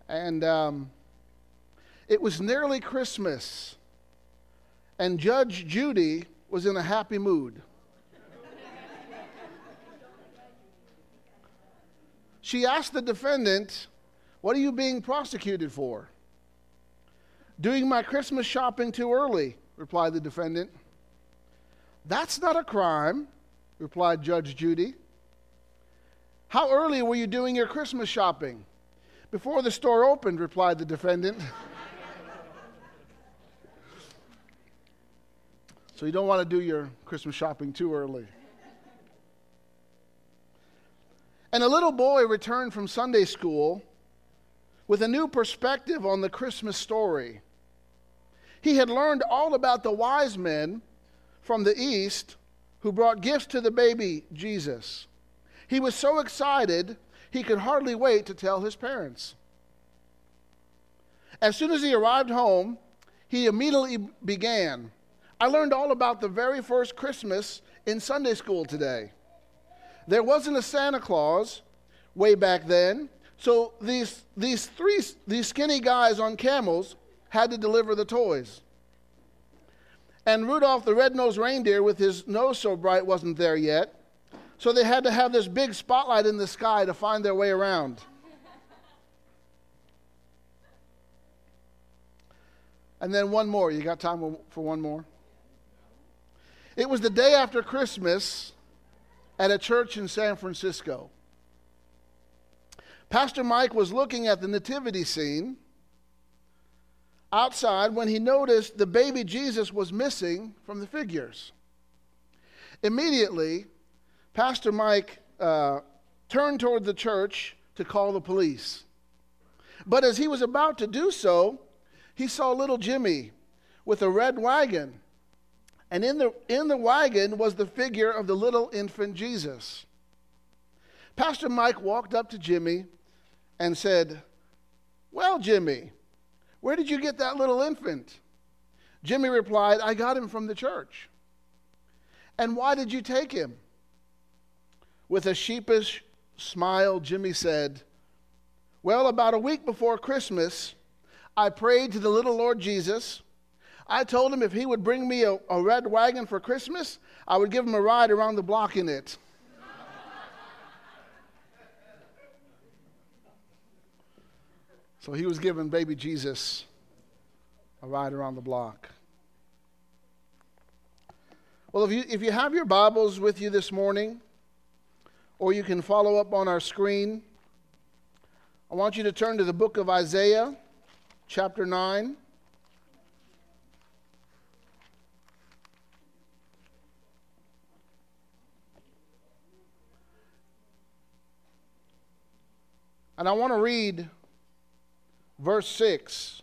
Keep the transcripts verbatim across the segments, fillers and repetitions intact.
And um, it was nearly Christmas, and Judge Judy was in a happy mood. She asked the defendant, "What are you being prosecuted for?" "Doing my Christmas shopping too early," replied the defendant. "That's not a crime," replied Judge Judy. "How early were you doing your Christmas shopping?" "Before the store opened," replied the defendant. So you don't want to do your Christmas shopping too early. And a little boy returned from Sunday school with a new perspective on the Christmas story. He had learned all about the wise men from the east who brought gifts to the baby Jesus. He was so excited he could hardly wait to tell his parents. As soon as he arrived home, he immediately began, "I learned all about the very first Christmas in Sunday school today. There wasn't a Santa Claus way back then, so these these three these skinny guys on camels had to deliver the toys. And Rudolph the red-nosed reindeer with his nose so bright wasn't there yet, so they had to have this big spotlight in the sky to find their way around." And then one more. You got time for one more? It was the day after Christmas at a church in San Francisco. Pastor Mike was looking at the nativity scene outside when he noticed the baby Jesus was missing from the figures. Immediately, Pastor Mike uh, turned toward the church to call the police. But as he was about to do so, he saw little Jimmy with a red wagon. And in the, in the wagon was the figure of the little infant Jesus. Pastor Mike walked up to Jimmy and said, "Well, Jimmy, where did you get that little infant?" Jimmy replied, "I got him from the church." "And why did you take him?" With a sheepish smile, Jimmy said, "Well, about a week before Christmas, I prayed to the little Lord Jesus. I told him if he would bring me a, a red wagon for Christmas, I would give him a ride around the block in it." So he was giving baby Jesus a ride around the block. Well, if you, if you have your Bibles with you this morning, or you can follow up on our screen, I want you to turn to the book of Isaiah, chapter nine. And I want to read verse six.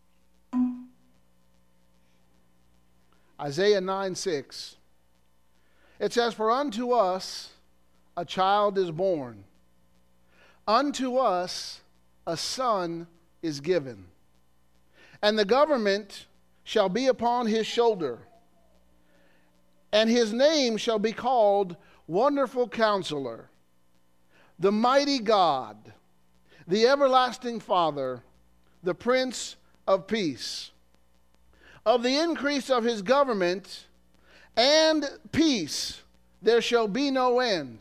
Isaiah nine six. It says, "For unto us a child is born, unto us a son is given, and the government shall be upon his shoulder, and his name shall be called Wonderful Counselor, the Mighty God, the Everlasting Father, the Prince of Peace. Of the increase of his government and peace there shall be no end.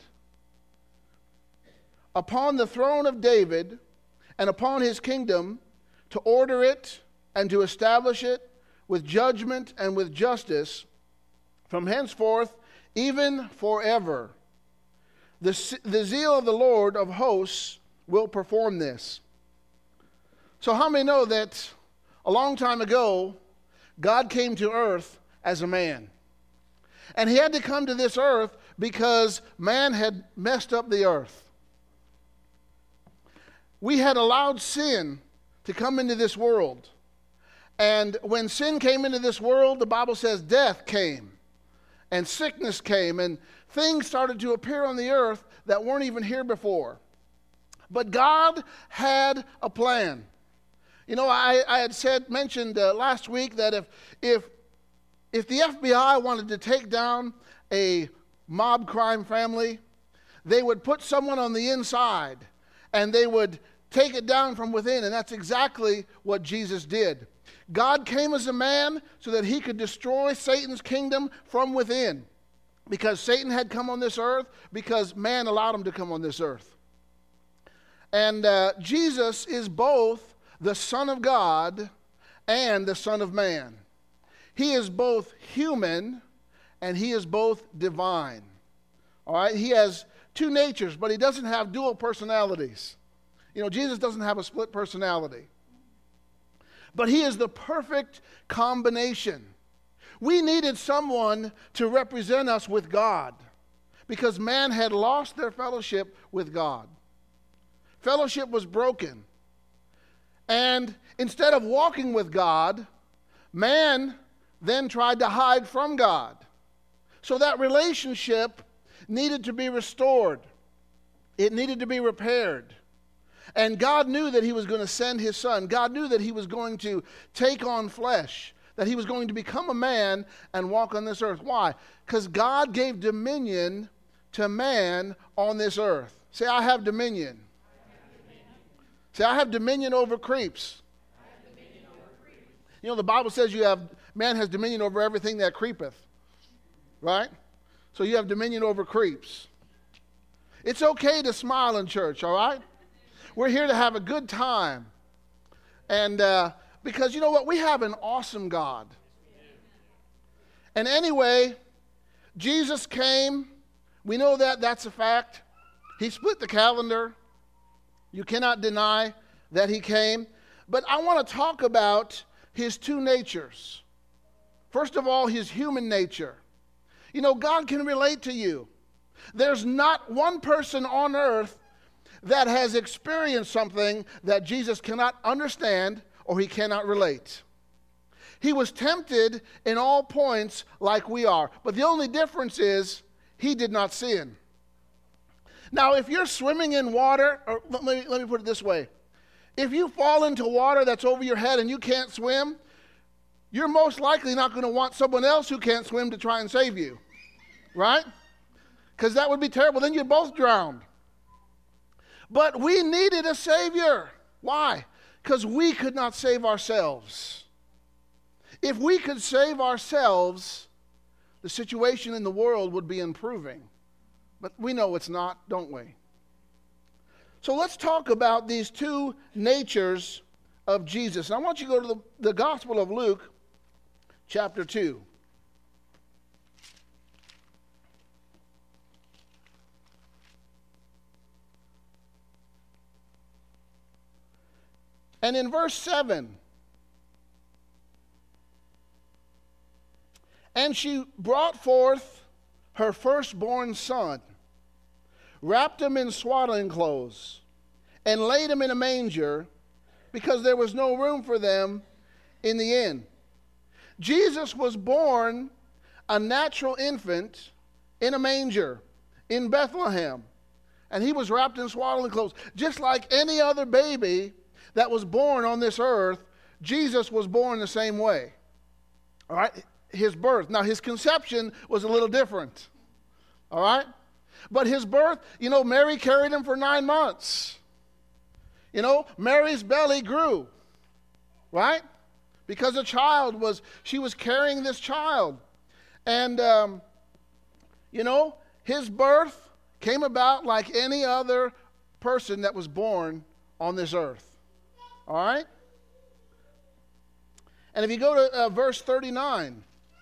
Upon the throne of David and upon his kingdom, to order it and to establish it with judgment and with justice from henceforth, even forever. The, the zeal of the Lord of hosts will perform this." So how many know that a long time ago, God came to earth as a man? And he had to come to this earth because man had messed up the earth. We had allowed sin to come into this world. And when sin came into this world, the Bible says death came. And sickness came. And things started to appear on the earth that weren't even here before. But God had a plan. You know, I, I had said, mentioned uh, last week that if, if, if the F B I wanted to take down a mob crime family, they would put someone on the inside and they would take it down from within, and that's exactly what Jesus did. God came as a man so that he could destroy Satan's kingdom from within, because Satan had come on this earth, because man allowed him to come on this earth. And uh, Jesus is both the Son of God and the Son of Man. He is both human and he is both divine. All right, he has two natures, but he doesn't have dual personalities. You know, Jesus doesn't have a split personality. But he is the perfect combination. We needed someone to represent us with God because man had lost their fellowship with God. Fellowship was broken. And instead of walking with God, man then tried to hide from God. So that relationship needed to be restored. It needed to be repaired. And God knew that he was going to send his son. God knew that he was going to take on flesh, that he was going to become a man and walk on this earth. Why? Because God gave dominion to man on this earth. Say, I have dominion. Say, I have dominion over creeps. Dominion over creeps. You know, the Bible says you have man has dominion over everything that creepeth. Right? So you have dominion over creeps. It's okay to smile in church, all right? We're here to have a good time. And uh, because you know what? We have an awesome God. And anyway, Jesus came. We know that. That's a fact. He split the calendar. You cannot deny that he came. But I want to talk about his two natures. First of all, his human nature. You know, God can relate to you. There's not one person on earth that has experienced something that Jesus cannot understand or he cannot relate. He was tempted in all points like we are. But the only difference is he did not sin. Now, if you're swimming in water, or let me, let me put it this way. If you fall into water that's over your head and you can't swim, you're most likely not going to want someone else who can't swim to try and save you. Right? Because that would be terrible. Then you're both drowned. But we needed a Savior. Why? Because we could not save ourselves. If we could save ourselves, the situation in the world would be improving. But we know it's not, don't we? So let's talk about these two natures of Jesus. And I want you to go to the, the Gospel of Luke, chapter two. And in verse seven, and she brought forth her firstborn son, wrapped him in swaddling clothes, and laid him in a manger, because there was no room for them in the inn. Jesus was born a natural infant in a manger in Bethlehem, and he was wrapped in swaddling clothes, just like any other baby that was born on this earth. Jesus was born the same way. All right? His birth. Now, his conception was a little different. All right? But his birth, you know, Mary carried him for nine months. You know, Mary's belly grew. Right? Because a child was, she was carrying this child. And, um, you know, his birth came about like any other person that was born on this earth. All right? And if you go to uh, verse thirty-nine.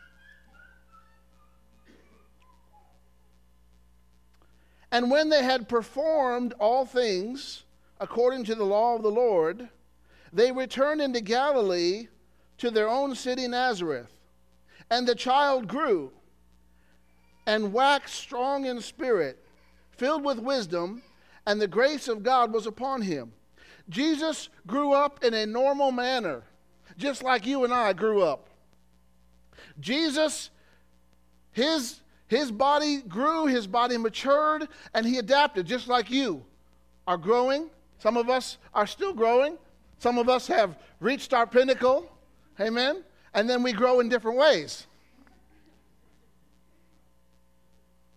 And when they had performed all things according to the law of the Lord, they returned into Galilee to their own city Nazareth. And the child grew and waxed strong in spirit, filled with wisdom, and the grace of God was upon him. Jesus grew up in a normal manner, just like you and I grew up. Jesus, his, his body grew, his body matured, and he adapted, just like you are growing. Some of us are still growing. Some of us have reached our pinnacle. Amen? And then we grow in different ways.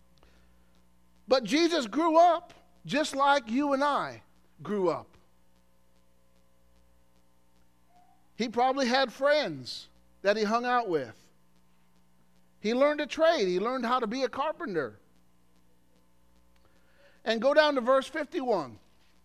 But Jesus grew up just like you and I grew up. He probably had friends that he hung out with. He learned a trade. He learned how to be a carpenter. And go down to verse fifty-one.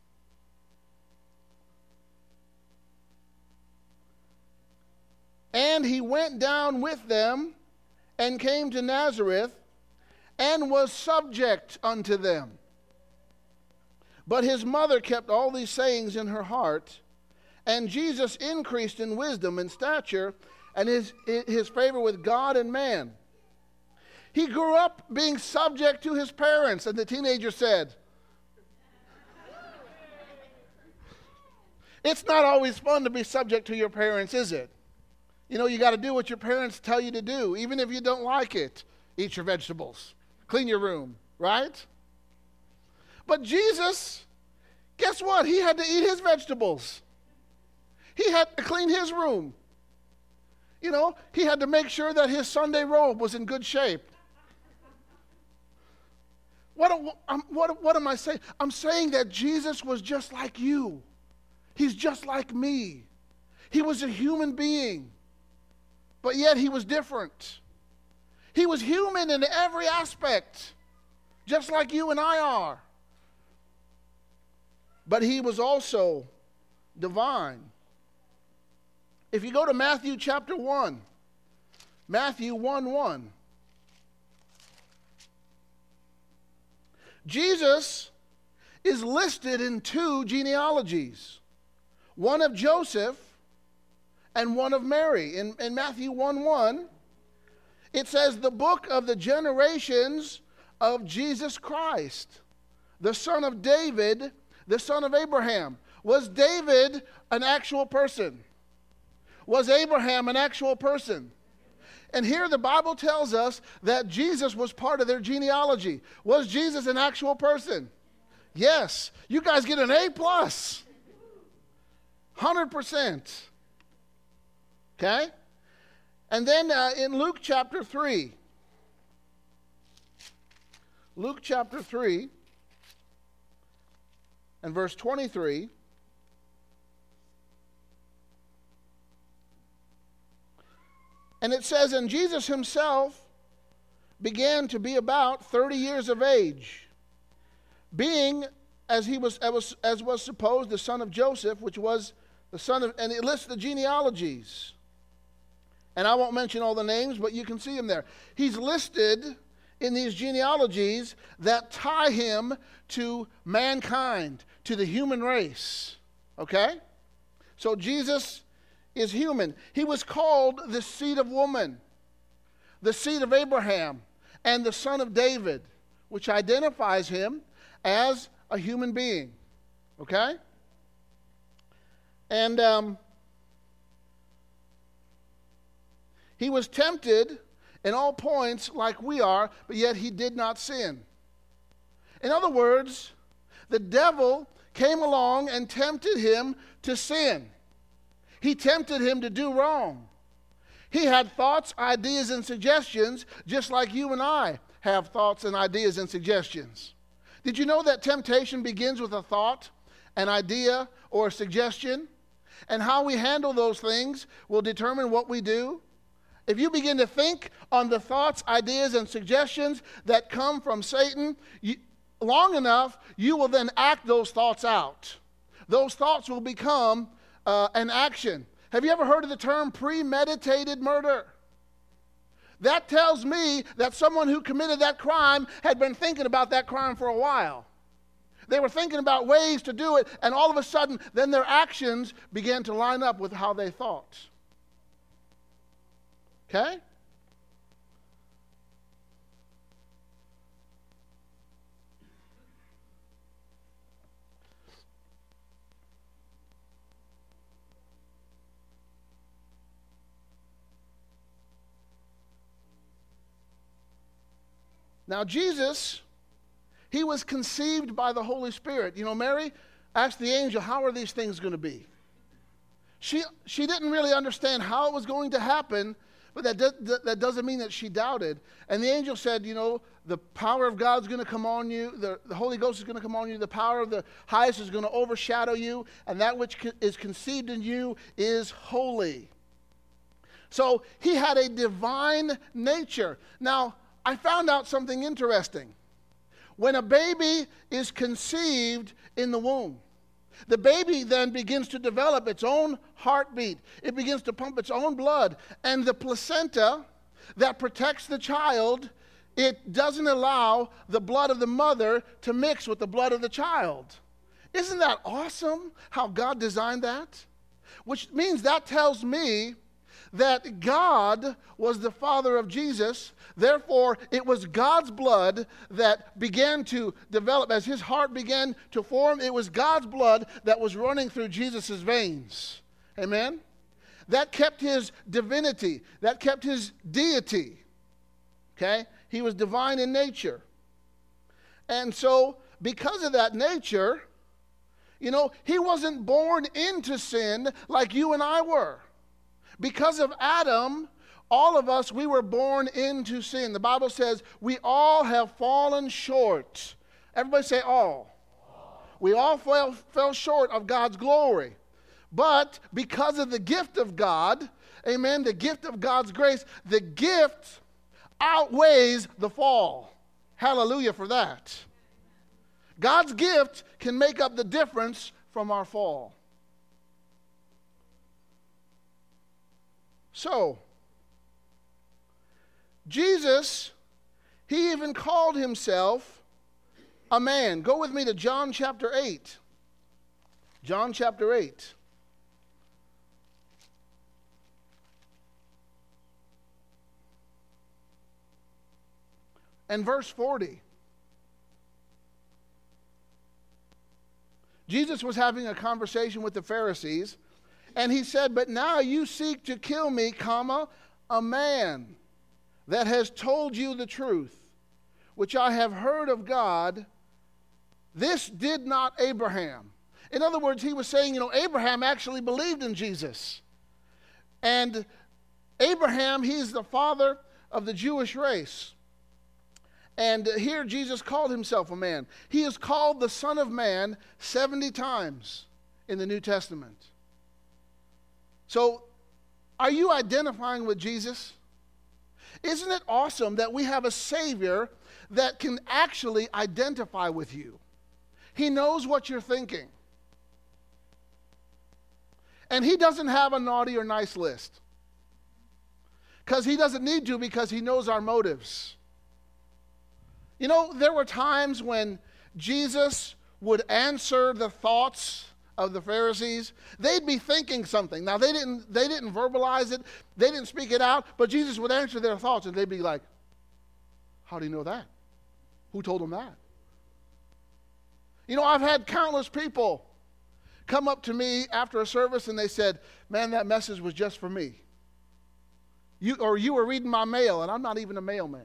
And he went down with them and came to Nazareth and was subject unto them. But his mother kept all these sayings in her heart, and Jesus increased in wisdom and stature and his, his favor with God and man. He grew up being subject to his parents, and the teenager said, it's not always fun to be subject to your parents, is it? You know, you got to do what your parents tell you to do, even if you don't like it. Eat your vegetables. Clean your room, right? But Jesus, guess what? He had to eat his vegetables. He had to clean his room. You know, he had to make sure that his Sunday robe was in good shape. What, what, what am I saying? I'm saying that Jesus was just like you. He's just like me. He was a human being, but yet he was different. He was human in every aspect, just like you and I are. But he was also divine. If you go to Matthew chapter one, Matthew one one, Jesus is listed in two genealogies, one of Joseph and one of Mary. In, in Matthew one one, it says, the book of the generations of Jesus Christ, the son of David, the son of Abraham. Was David an actual person? Was Abraham an actual person? And here the Bible tells us that Jesus was part of their genealogy. Was Jesus an actual person? Yes. You guys get an A plus. one hundred percent. Okay? And then uh, in Luke chapter three. Luke chapter three and verse twenty-three. And it says, and Jesus himself began to be about thirty years of age, being, as he was, as was, as was supposed, the son of Joseph, which was the son of, and it lists the genealogies. And I won't mention all the names, but you can see them there. He's listed in these genealogies that tie him to mankind, to the human race. Okay? So Jesus is human. He was called the seed of woman, the seed of Abraham, and the son of David, which identifies him as a human being. Okay? And um, he was tempted in all points like we are, but yet he did not sin. In other words, the devil came along and tempted him to sin. He tempted him to do wrong. He had thoughts, ideas, and suggestions, just like you and I have thoughts and ideas and suggestions. Did you know that temptation begins with a thought, an idea, or a suggestion? And how we handle those things will determine what we do. If you begin to think on the thoughts, ideas, and suggestions that come from Satan, you, long enough, you will then act those thoughts out. Those thoughts will become uh, an action. Have you ever heard of the term premeditated murder? That tells me that someone who committed that crime had been thinking about that crime for a while. They were thinking about ways to do it, and all of a sudden, then their actions began to line up with how they thought. Okay? Now, Jesus, he was conceived by the Holy Spirit. You know, Mary asked the angel, how are these things going to be? She, she didn't really understand how it was going to happen, But that, does, that doesn't mean that she doubted. And the angel said, you know, the power of God's going to come on you. The, the Holy Ghost is going to come on you. The power of the highest is going to overshadow you. And that which co- is conceived in you is holy. So he had a divine nature. Now, I found out something interesting. When a baby is conceived in the womb, the baby then begins to develop its own heartbeat. It begins to pump its own blood. And the placenta that protects the child, it doesn't allow the blood of the mother to mix with the blood of the child. Isn't that awesome how God designed that? Which means that tells me that God was the father of Jesus. Therefore, it was God's blood that began to develop. As his heart began to form, it was God's blood that was running through Jesus' veins. Amen? That kept his divinity. That kept his deity. Okay? He was divine in nature. And so, because of that nature, you know, he wasn't born into sin like you and I were. Because of Adam, all of us, we were born into sin. The Bible says we all have fallen short. Everybody say all. all. We all fell, fell short of God's glory. But because of the gift of God, amen, the gift of God's grace, the gift outweighs the fall. Hallelujah for that. God's gift can make up the difference from our fall. So, Jesus, he even called himself a man. Go with me to John chapter eight. John chapter eight. And verse forty. Jesus was having a conversation with the Pharisees. And he said, but now you seek to kill me, comma, a man that has told you the truth, which I have heard of God. This did not Abraham. In other words, he was saying, you know, Abraham actually believed in Jesus. And Abraham, he's the father of the Jewish race. And here Jesus called himself a man. He is called the Son of Man seventy times in the New Testament. So, are you identifying with Jesus? Isn't it awesome that we have a Savior that can actually identify with you? He knows what you're thinking. And he doesn't have a naughty or nice list. Because he doesn't need to, because he knows our motives. You know, there were times when Jesus would answer the thoughts of the Pharisees. They'd be thinking something. Now, they didn't, they didn't verbalize it. They didn't speak it out. But Jesus would answer their thoughts, and they'd be like, how do you know that? Who told them that? You know, I've had countless people come up to me after a service, and they said, man, that message was just for me. You, or you were reading my mail, and I'm not even a mailman.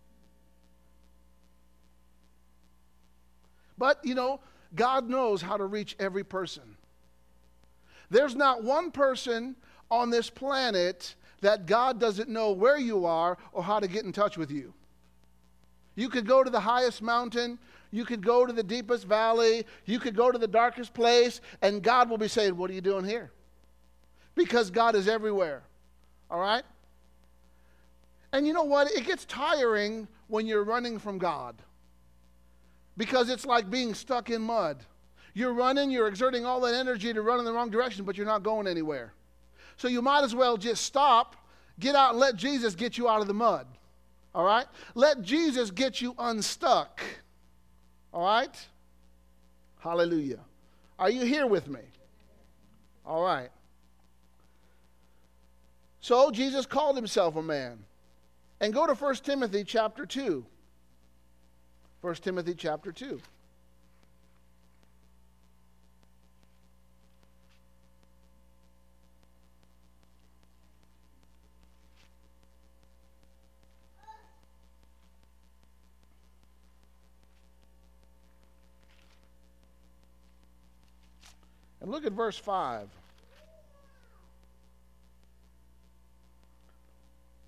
But, you know, God knows how to reach every person. There's not one person on this planet that God doesn't know where you are or how to get in touch with you. You could go to the highest mountain. You could go to the deepest valley. You could go to the darkest place, and God will be saying, what are you doing here? Because God is everywhere. All right? And you know what? It gets tiring when you're running from God. Because it's like being stuck in mud. You're running, you're exerting all that energy to run in the wrong direction, but you're not going anywhere. So you might as well just stop, get out, and let Jesus get you out of the mud. All right? Let Jesus get you unstuck. All right? Hallelujah. Are you here with me? All right. So Jesus called himself a man. And go to First Timothy chapter two. First Timothy chapter two. And look at verse five.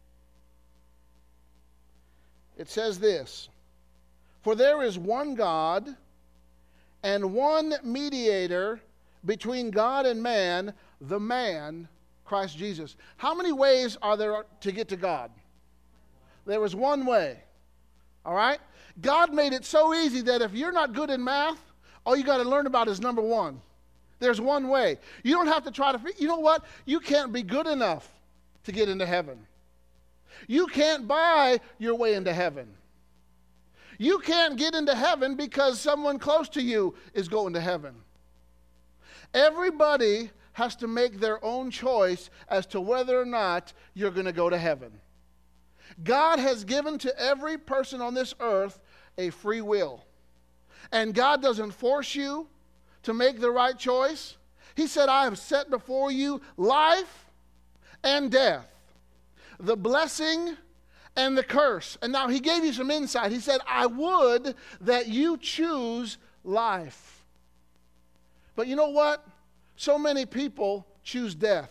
It says this, "For there is one God and one mediator between God and man, the man, Christ Jesus." How many ways are there to get to God? There was one way. All right? God made it so easy that if you're not good in math, all you got to learn about is number one. There's one way. You don't have to try to, you know what? You can't be good enough to get into heaven. You can't buy your way into heaven. You can't get into heaven because someone close to you is going to heaven. Everybody has to make their own choice as to whether or not you're going to go to heaven. God has given to every person on this earth a free will. And God doesn't force you to make the right choice. He said, "I have set before you life and death, the blessing and the curse." And now he gave you some insight. He said, "I would that you choose life." But you know what? So many people choose death.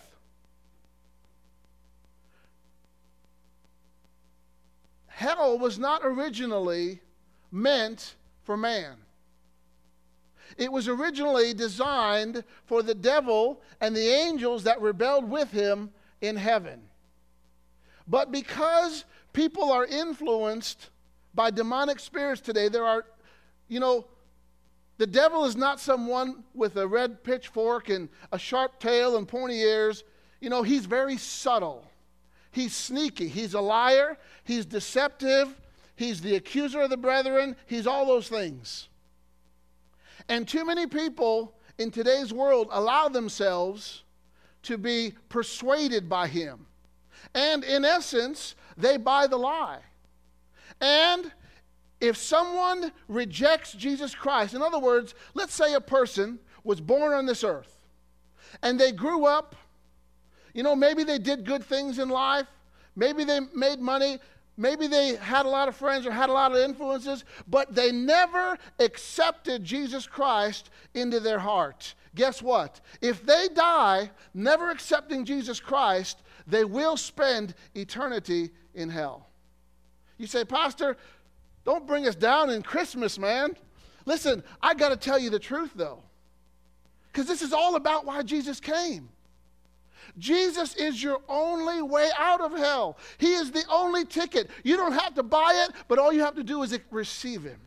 Hell was not originally meant for man. It was originally designed for the devil and the angels that rebelled with him in heaven. But because people are influenced by demonic spirits today, there are, you know, the devil is not someone with a red pitchfork and a sharp tail and pointy ears. You know, he's very subtle. He's sneaky. He's a liar. He's deceptive. He's the accuser of the brethren. He's all those things. And too many people in today's world allow themselves to be persuaded by him. And in essence, they buy the lie. And if someone rejects Jesus Christ, in other words, let's say a person was born on this earth and they grew up, you know, maybe they did good things in life, maybe they made money, maybe they had a lot of friends or had a lot of influences, but they never accepted Jesus Christ into their heart. Guess what? If they die never accepting Jesus Christ, they will spend eternity in hell. You say, "Pastor, don't bring us down in Christmas, man." Listen, I got to tell you the truth, though, because this is all about why Jesus came. Jesus is your only way out of hell. He is the only ticket. You don't have to buy it, but all you have to do is receive him.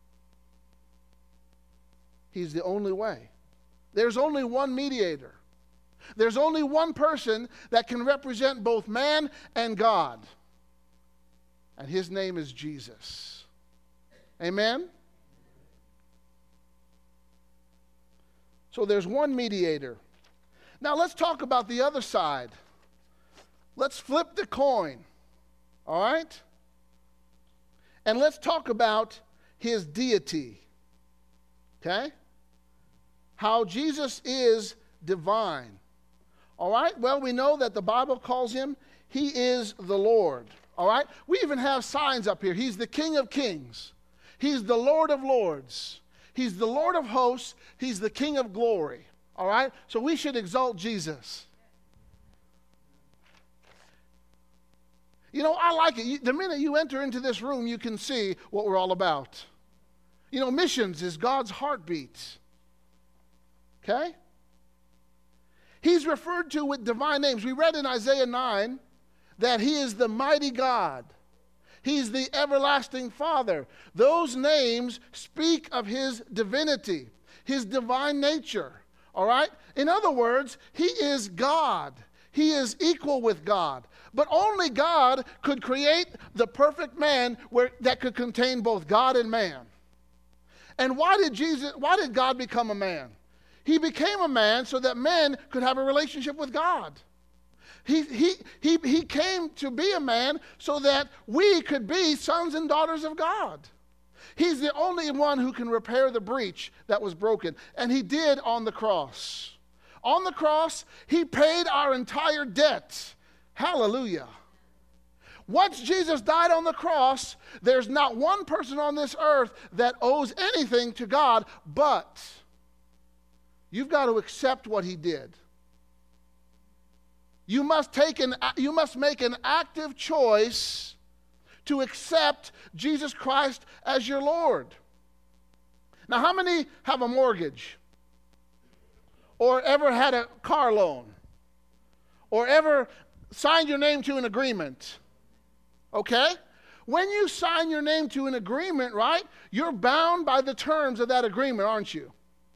He's the only way. There's only one mediator. There's only one person that can represent both man and God. And his name is Jesus. Amen? So there's one mediator. Now let's talk about the other side. Let's flip the coin. All right? And let's talk about his deity. Okay? How Jesus is divine. All right? Well, we know that the Bible calls him, he is the Lord. All right? We even have signs up here. He's the King of Kings. He's the Lord of Lords. He's the Lord of hosts. He's the King of glory. All right? So we should exalt Jesus. You know, I like it. You, the minute you enter into this room, you can see what we're all about. You know, missions is God's heartbeat. Okay? He's referred to with divine names. We read in Isaiah nine that he is the mighty God. He's the everlasting Father. Those names speak of his divinity, his divine nature. All right? In other words, he is God. He is equal with God. But only God could create the perfect man where, that could contain both God and man. And why did Jesus, why did God become a man? He became a man so that men could have a relationship with God. He, he, he, he came to be a man so that we could be sons and daughters of God. He's the only one who can repair the breach that was broken. And he did on the cross. On the cross, he paid our entire debt. Hallelujah. Once Jesus died on the cross, there's not one person on this earth that owes anything to God, but you've got to accept what he did. You must take an, you must make an active choice to accept Jesus Christ as your Lord. Now, how many have a mortgage? Or ever had a car loan? Or ever signed your name to an agreement? Okay? When you sign your name to an agreement, right, you're bound by the terms of that agreement, aren't you?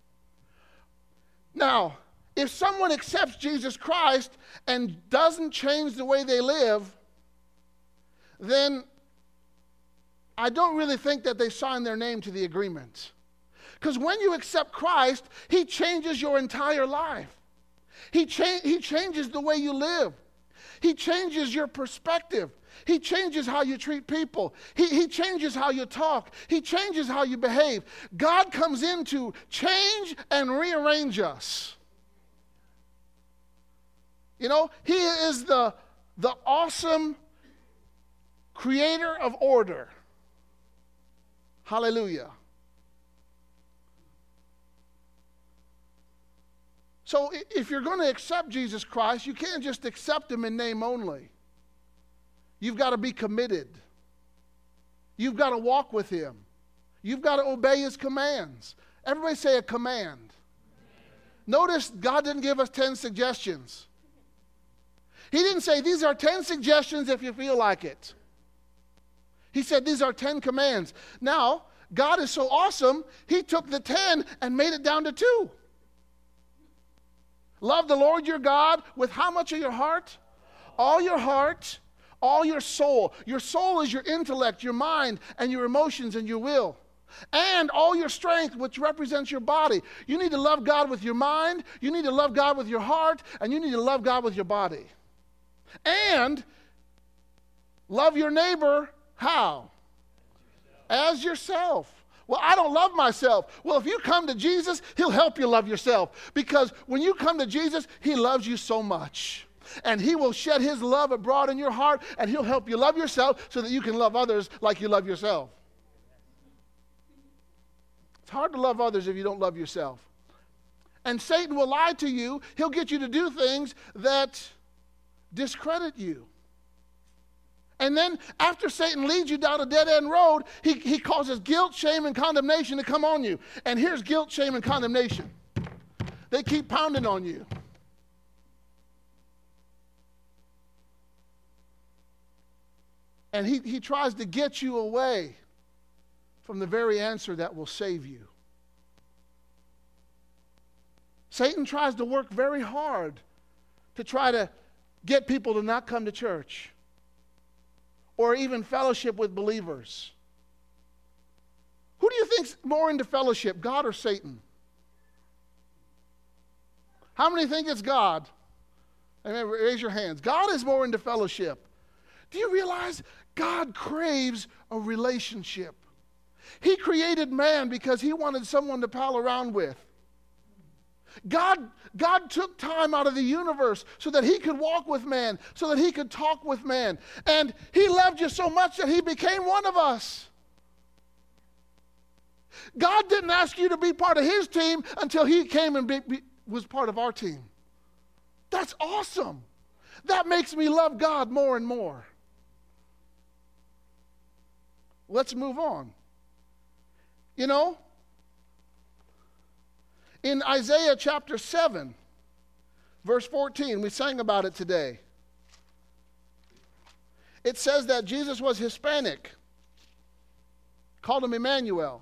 Now, if someone accepts Jesus Christ and doesn't change the way they live, then I don't really think that they signed their name to the agreement. Because when you accept Christ, He changes your entire life. He, cha- he changes the way you live. He changes your perspective. He changes how you treat people. He, he changes how you talk. He changes how you behave. God comes in to change and rearrange us. You know, He is the, the awesome creator of order. Hallelujah. So if you're going to accept Jesus Christ, you can't just accept Him in name only. You've got to be committed. You've got to walk with Him. You've got to obey His commands. Everybody say a command. Notice God didn't give us ten suggestions. He didn't say these are ten suggestions if you feel like it. He said these are ten commands. Now, God is so awesome, He took the ten and made it down to two. Love the Lord your God with how much of your heart? All your heart, all your soul. Your soul is your intellect, your mind, and your emotions and your will. And all your strength, which represents your body. You need to love God with your mind, you need to love God with your heart, and you need to love God with your body. And love your neighbor, how? As yourself. Well, I don't love myself. Well, if you come to Jesus, He'll help you love yourself. Because when you come to Jesus, He loves you so much. And He will shed His love abroad in your heart, and He'll help you love yourself so that you can love others like you love yourself. It's hard to love others if you don't love yourself. And Satan will lie to you. He'll get you to do things that discredit you. And then after Satan leads you down a dead-end road, he, he causes guilt, shame, and condemnation to come on you. And here's guilt, shame, and condemnation. They keep pounding on you. And he, he tries to get you away from the very answer that will save you. Satan tries to work very hard to try to get people to not come to church or even fellowship with believers. Who do you think's more into fellowship, God or Satan? How many think it's God? Amen. Raise your hands. God is more into fellowship. Do you realize God craves a relationship? He created man because He wanted someone to pal around with. God, God took time out of the universe so that He could walk with man, so that He could talk with man. And He loved you so much that He became one of us. God didn't ask you to be part of His team until He came and be, be, was part of our team. That's awesome. That makes me love God more and more. Let's move on. You know, in Isaiah chapter seven, verse fourteen, we sang about it today. It says that Jesus was Hispanic. Called Him Emmanuel.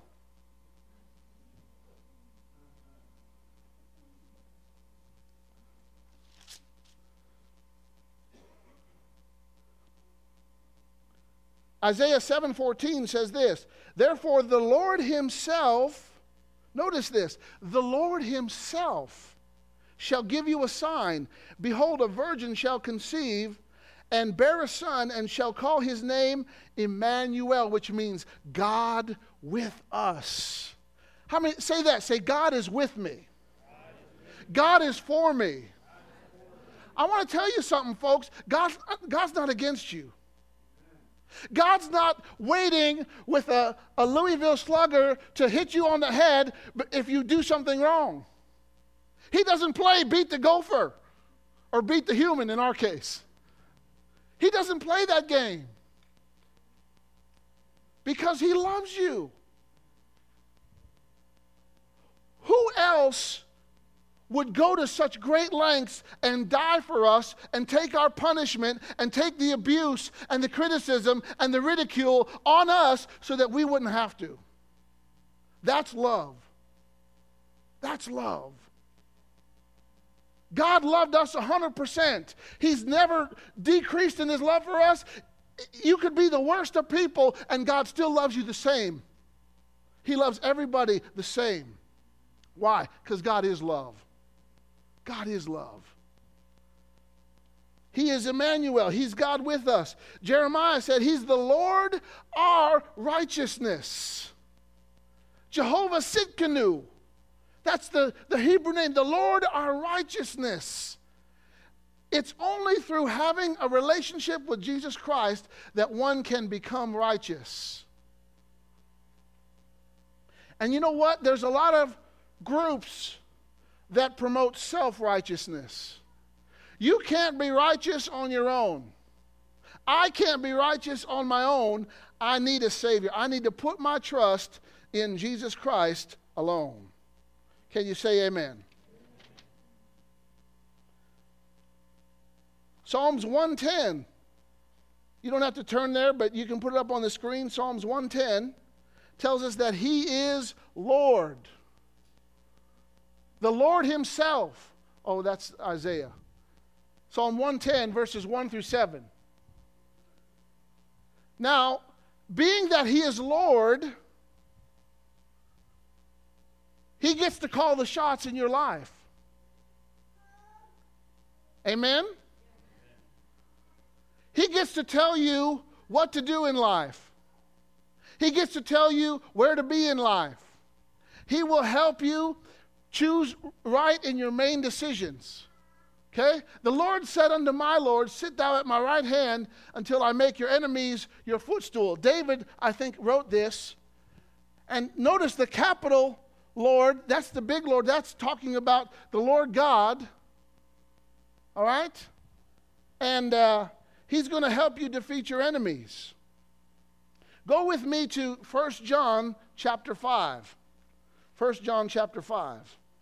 Isaiah seven fourteen says this, therefore the Lord Himself, notice this, the Lord Himself shall give you a sign. Behold, a virgin shall conceive and bear a son and shall call his name Emmanuel, which means God with us. How many, say that, say God is with me. God is for me. I want to tell you something, folks. God's, God's not against you. God's not waiting with a, a Louisville slugger to hit you on the head if you do something wrong. He doesn't play beat the gopher or beat the human in our case. He doesn't play that game. Because he loves you. Who else would go to such great lengths and die for us and take our punishment and take the abuse and the criticism and the ridicule on us so that we wouldn't have to? That's love. That's love. God loved us one hundred percent. He's never decreased in his love for us. You could be the worst of people and God still loves you the same. He loves everybody the same. Why? Because God is love. God is love. He is Emmanuel. He's God with us. Jeremiah said he's the Lord our righteousness. Jehovah Sidkenu. That's the, the Hebrew name. The Lord our righteousness. It's only through having a relationship with Jesus Christ that one can become righteous. And you know what? There's a lot of groups that promote self-righteousness. You can't be righteous on your own. I can't be righteous on my own. I need a Savior. I need to put my trust in Jesus Christ alone. Can you say amen? Psalms one ten. You don't have to turn there, but you can put it up on the screen. Psalms one ten tells us that he is Lord. The Lord himself. Oh, that's Isaiah. Psalm one ten, verses one through seven. Now, being that he is Lord, he gets to call the shots in your life. Amen? He gets to tell you what to do in life. He gets to tell you where to be in life. He will help you choose right in your main decisions. Okay? The Lord said unto my Lord, sit thou at my right hand until I make your enemies your footstool. David, I think, wrote this. And notice the capital Lord, that's the big Lord. That's talking about the Lord God. All right? And uh, he's going to help you defeat your enemies. Go with me to First John chapter five. First John chapter five.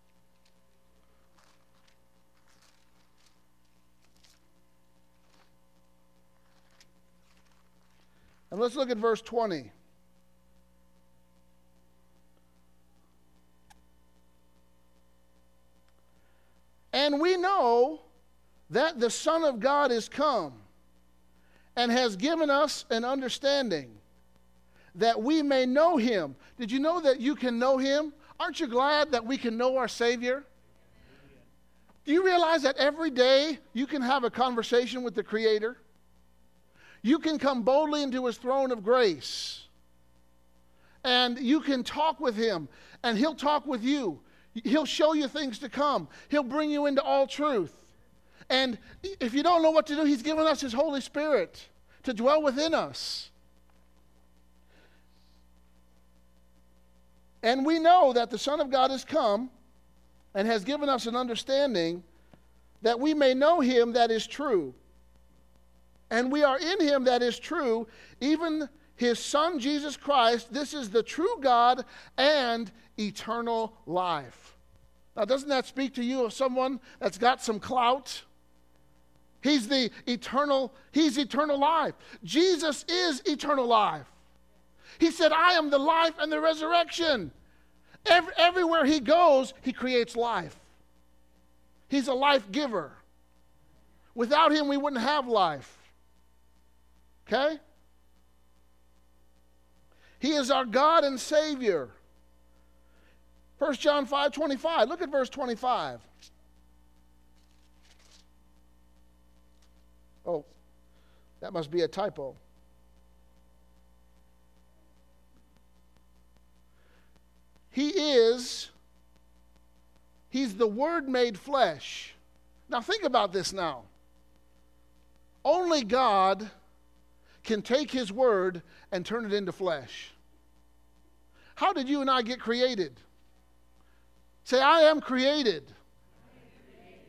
And let's look at verse twenty. And we know that the Son of God is come and has given us an understanding that we may know him. Did you know that you can know him? Aren't you glad that we can know our Savior? Do you realize that every day you can have a conversation with the Creator? You can come boldly into his throne of grace. And you can talk with him, and he'll talk with you. He'll show you things to come. He'll bring you into all truth. And if you don't know what to do, he's given us his Holy Spirit to dwell within us. And we know that the Son of God has come and has given us an understanding that we may know him that is true. And we are in him that is true, even his Son, Jesus Christ. This is the true God and eternal life. Now, doesn't that speak to you of someone that's got some clout? He's the eternal, he's eternal life. Jesus is eternal life. He said, I am the life and the resurrection. Every, everywhere he goes, he creates life. He's a life giver. Without him, we wouldn't have life. Okay? He is our God and Savior. First John five twenty-five. Look at verse twenty-five. Oh, that must be a typo. He is, he's the Word made flesh. Now think about this now. Only God can take his Word and turn it into flesh. How did you and I get created? Say, I am created.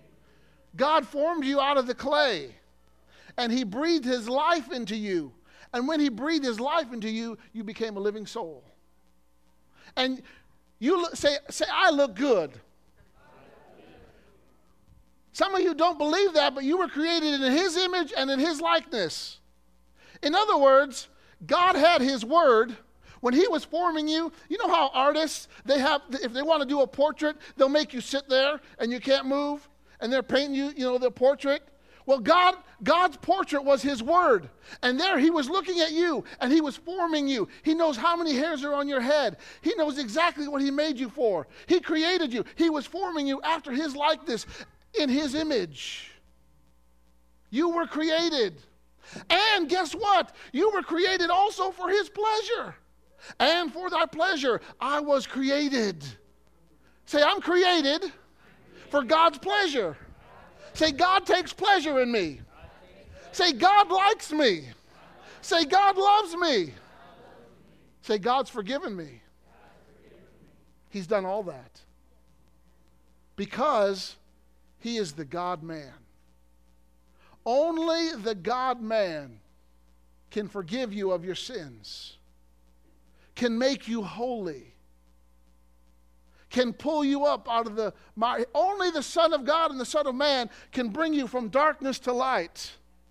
God formed you out of the clay, and he breathed his life into you. And when he breathed his life into you, you became a living soul. And you look, say, say, I look good. Some of you don't believe that, but you were created in his image and in his likeness. In other words, God had his word. When he was forming you, you know how artists, they have, if they want to do a portrait, they'll make you sit there and you can't move, and they're painting you, you know, their portrait. Well, God, God's portrait was his word. And there he was looking at you, and he was forming you. He knows how many hairs are on your head. He knows exactly what he made you for. He created you. He was forming you after his likeness, in his image. You were created. And guess what? You were created also for his pleasure. And for thy pleasure I was created. Say, I'm created for God's pleasure. Say, God takes pleasure in me. Say, God likes me. Say, God loves me. Say, God's forgiven me. He's done all that. Because he is the God-man. Only the God-man can forgive you of your sins, can make you holy, can pull you up out of the mire. Only the Son of God and the Son of Man can bring you from darkness to light,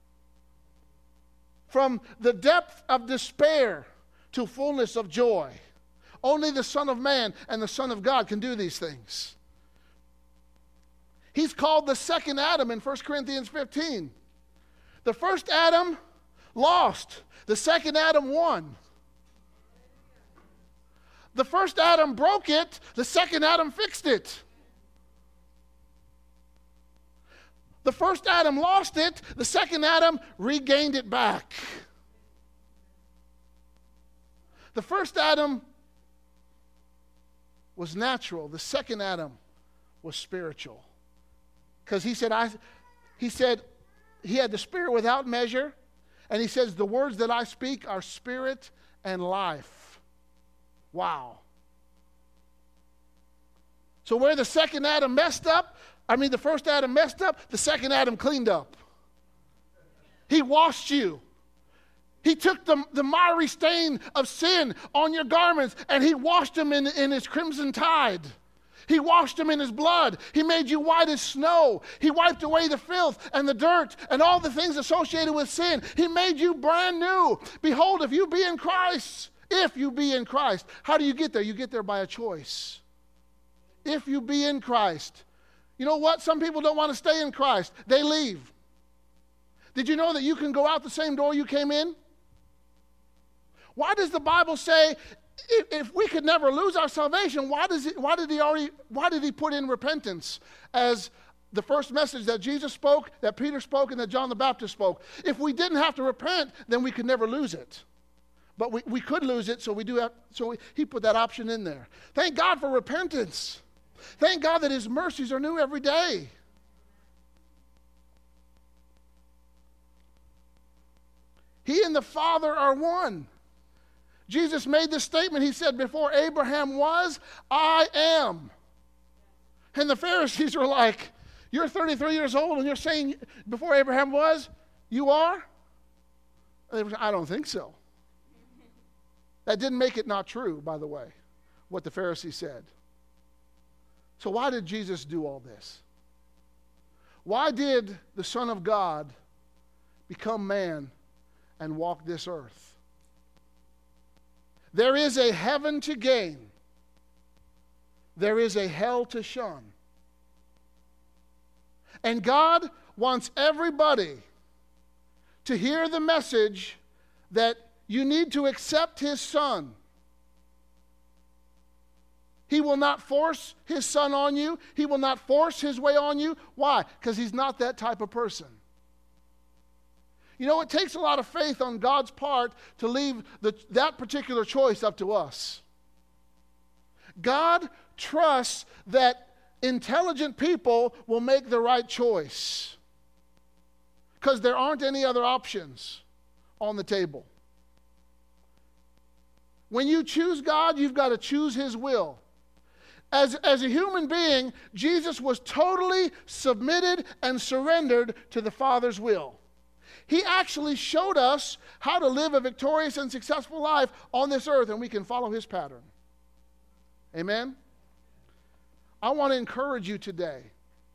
from the depth of despair to fullness of joy. Only the Son of Man and the Son of God can do these things. He's called the second Adam in First Corinthians fifteen. The first Adam lost. The second Adam won. The first Adam broke it. The second Adam fixed it. The first Adam lost it. The second Adam regained it back. The first Adam was natural. The second Adam was spiritual. Because he said, I, he said, he had the spirit without measure. And he says, the words that I speak are spirit and life. Wow. So where the second Adam messed up, I mean the first Adam messed up, the second Adam cleaned up. He washed you. He took the, the miry stain of sin on your garments and he washed them in, in his crimson tide. He washed them in his blood. He made you white as snow. He wiped away the filth and the dirt and all the things associated with sin. He made you brand new. Behold, if you be in Christ, if you be in Christ, how do you get there? You get there by a choice. If you be in Christ. You know what? Some people don't want to stay in Christ. They leave. Did you know that you can go out the same door you came in? Why does the Bible say, If, if we could never lose our salvation, why does it, why did he already why did he put in repentance as the first message that Jesus spoke, that Peter spoke, and that John the Baptist spoke? If we didn't have to repent, then we could never lose it. But we, we could lose it, so we do have so we, he put that option in there. Thank God for repentance. Thank God that his mercies are new every day. He and the Father are one. Jesus made this statement. He said, before Abraham was, I am. And the Pharisees are like, you're thirty-three years old and you're saying before Abraham was, you are? And they were, I don't think so. That didn't make it not true, by the way, what the Pharisees said. So why did Jesus do all this? Why did the Son of God become man and walk this earth? There is a heaven to gain. There is a hell to shun. And God wants everybody to hear the message that you need to accept his Son. He will not force his Son on you. He will not force his way on you. Why? Because he's not that type of person. You know, it takes a lot of faith on God's part to leave the, that particular choice up to us. God trusts that intelligent people will make the right choice because there aren't any other options on the table. When you choose God, you've got to choose his will. As, as a human being, Jesus was totally submitted and surrendered to the Father's will. He actually showed us how to live a victorious and successful life on this earth, and we can follow his pattern. Amen? I want to encourage you today.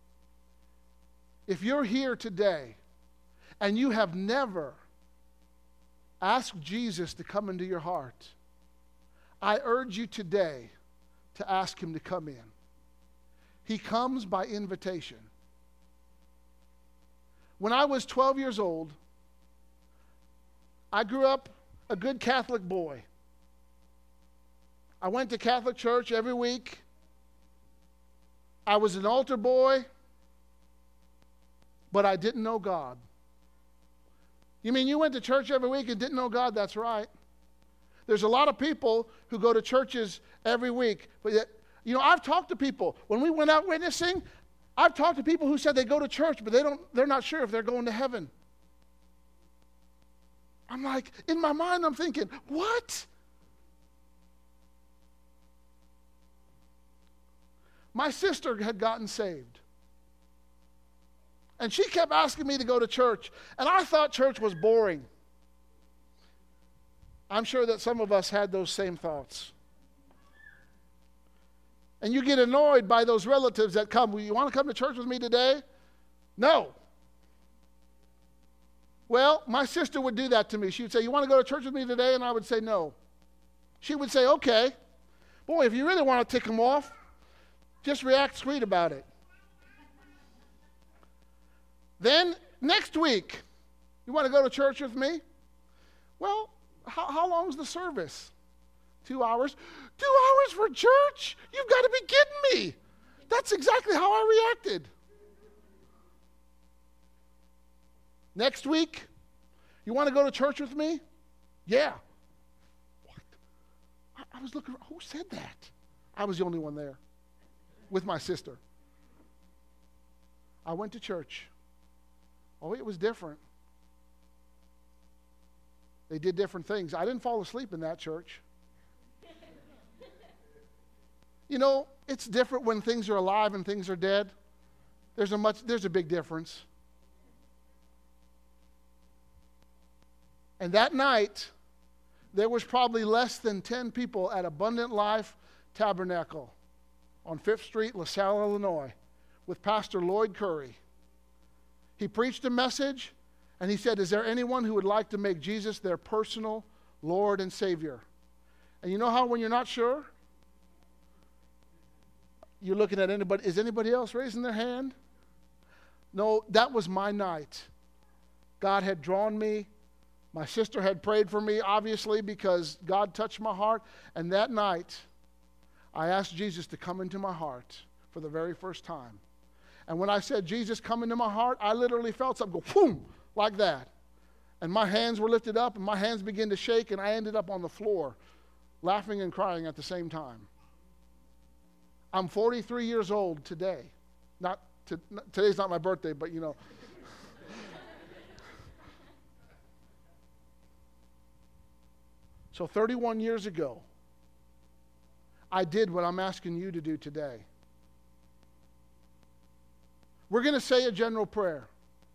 If you're here today and you have never asked Jesus to come into your heart, I urge you today to ask him to come in. He comes by invitation. When I was twelve years old, I grew up a good Catholic boy. I went to Catholic church every week. I was an altar boy, but I didn't know God. You mean you went to church every week and didn't know God? That's right. There's a lot of people who go to churches every week. But yet, you know, I've talked to people. When we went out witnessing, I've talked to people who said they go to church, but they don't, they're not sure if they're going to heaven. I'm like, in my mind, I'm thinking, what? My sister had gotten saved. And she kept asking me to go to church. And I thought church was boring. I'm sure that some of us had those same thoughts. And you get annoyed by those relatives that come. Well, you want to come to church with me today? No. Well, my sister would do that to me. She would say, you want to go to church with me today? And I would say no. She would say, okay. Boy, if you really want to tick them off, just react sweet about it. Then, next week, you want to go to church with me? Well, how, how long is the service? Two hours? Two hours for church? You've got to be kidding me. That's exactly how I reacted. Next week, you want to go to church with me? Yeah. What? I, I was looking, who said that? I was the only one there with my sister. I went to church. Oh, it was different. They did different things. I didn't fall asleep in that church. You know, it's different when things are alive and things are dead. There's a much there's a big difference. And that night, there was probably less than ten people at Abundant Life Tabernacle on Fifth Street, LaSalle, Illinois, with Pastor Lloyd Curry. He preached a message, and he said, is there anyone who would like to make Jesus their personal Lord and Savior? And you know how when you're not sure, you're looking at anybody, is anybody else raising their hand? No, that was my night. God had drawn me. My sister had prayed for me, obviously, because God touched my heart. And that night, I asked Jesus to come into my heart for the very first time. And when I said, Jesus, come into my heart, I literally felt something go, boom, like that. And my hands were lifted up, and my hands began to shake, and I ended up on the floor, laughing and crying at the same time. I'm forty-three years old today. Not to, not, today's not my birthday, but you know. So thirty-one years ago, I did what I'm asking you to do today. We're going to say a general prayer.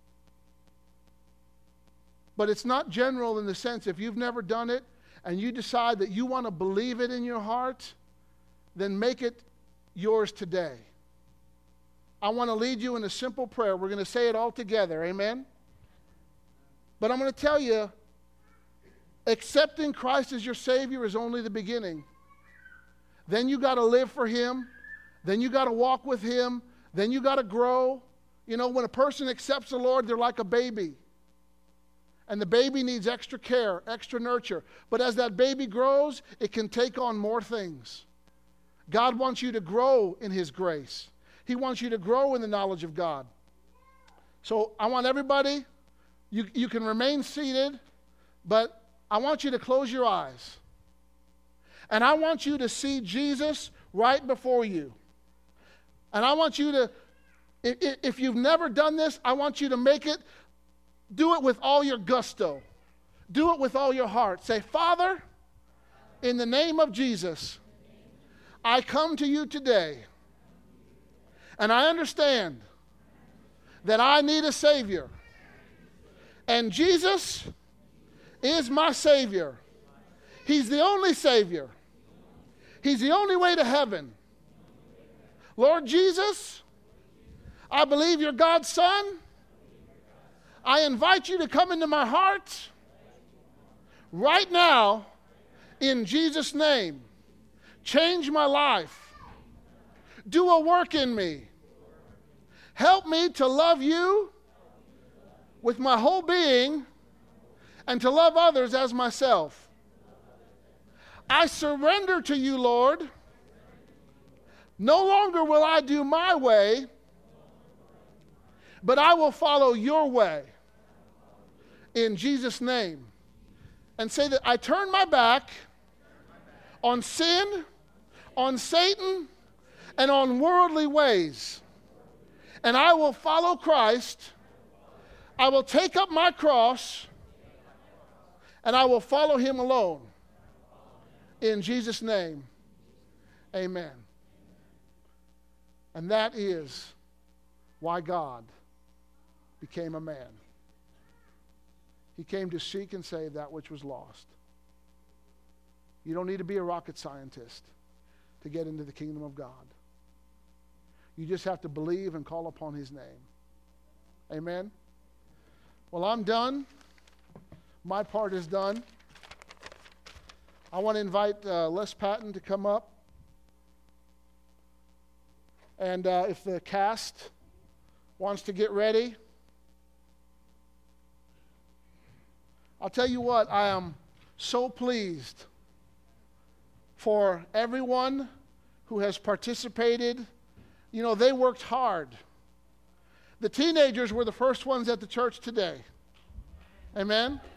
But it's not general in the sense if you've never done it and you decide that you want to believe it in your heart, then make it yours today. I want to lead you in a simple prayer. We're going to say it all together. Amen? But I'm going to tell you, accepting Christ as your Savior is only the beginning. Then you got to live for Him. Then you got to walk with Him. Then you got to grow. You know, when a person accepts the Lord, they're like a baby. And the baby needs extra care, extra nurture. But as that baby grows, it can take on more things. God wants you to grow in His grace. He wants you to grow in the knowledge of God. So I want everybody, you, you can remain seated, but I want you to close your eyes. And I want you to see Jesus right before you. And I want you to, if, if you've never done this, I want you to make it, do it with all your gusto. Do it with all your heart. Say, Father, in the name of Jesus, I come to you today, and I understand that I need a Savior. And Jesus is my Savior. He's the only Savior. He's the only way to heaven. Lord Jesus, I believe you're God's Son. I invite you to come into my heart right now in Jesus' name. Change my life. Do a work in me. Help me to love you with my whole being and to love others as myself. I surrender to you, Lord. No longer will I do my way, but I will follow your way. In Jesus' name. And say that I turn my back on sin, on Satan, and on worldly ways. And I will follow Christ. I will take up my cross, and I will follow him alone. In Jesus' name, amen. And that is why God became a man. He came to seek and save that which was lost. You don't need to be a rocket scientist to get into the kingdom of God. You just have to believe and call upon his name. Amen? Well, I'm done. My part is done. I want to invite uh, Les Patton to come up. And uh, if the cast wants to get ready, I'll tell you what, I am so pleased for everyone who has participated. You know, they worked hard. The teenagers were the first ones at the church today. Amen?